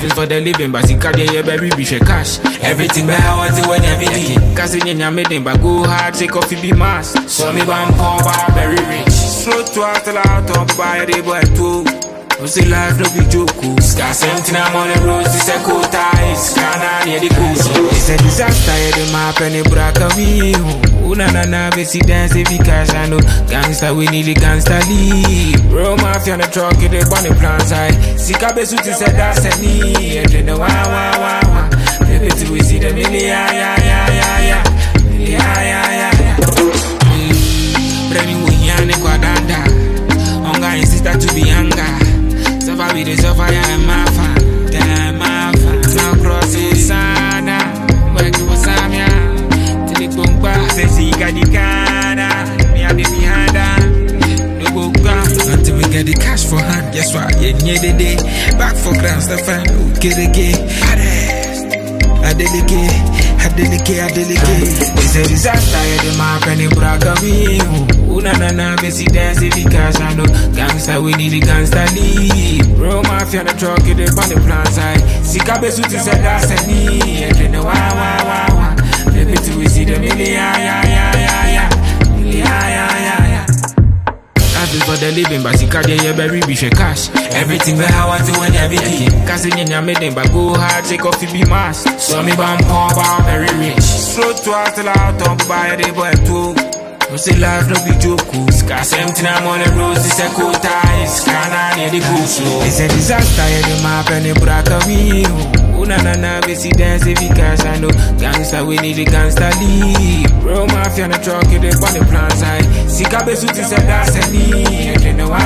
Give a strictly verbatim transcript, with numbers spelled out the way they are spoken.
Life is for the living, but see carry your baby be share cash. Everything me I want to when every day. Cause in your meeting, but go hard, take coffee be mass. So me bam poor, but very rich. Slow to out till out on buy the boy too. You see life no be joke. Scarce empty I'm on the road, it's a cool tie. Scanner near the coast. It's a disaster, the map and the braca we. Oh na na na, we see dance if you cash I know. Gangsta we need the gangsta lead. Bro mafia on the truck, get the bunny plan side. Sika besuit is a that's a knee. And then the wah wah wah wah. Baby till we see the milli ya ya ya ya ya. Ya ya ya ya. Brand new yanni quadanda. Onga insista to be younger. Suffer with the suffer, yeah, my fan, damn, my fan. Now cross the sana, work with Samia. Till it boom back, say, see, got the cana. Me have the behind her. No go ground until we get the cash for hand. Guess what? Yeah, near the day. Back for grams, the fan, okay, again. I delicate, I delicate, I delicate. It's a disaster, yeah, the map and the braga me. Oh, na na na, we see dance if you cash I know. Gangsta, we need the gangsta lead. Bro, mafia on the truck, get up on the plan side. Sika besuit is a that's a knee. And then the wah wah wah wah. Baby, till we see the milli ya ya ya ya ya. Milli ya ya ya ya. Life is for the living, but see carry your baby be share cash. Everything we I want to when every day. Cause in your meeting, but go hard, take off if be mass. So me bam poor, but very rich. Slow to out till out on buy the boy too. You see life no be joke. Scarce empty I'm on the road, it's a cool tie. Scanner near the coast. It's a disaster, yeah, the map and the braca we. Oh na na na, we see dance if you cash I know. Gangsta, we need the gangsta lead. Bro mafia on the truck, get up on the plan side. Sika besuit is a that's a knee. And then the wah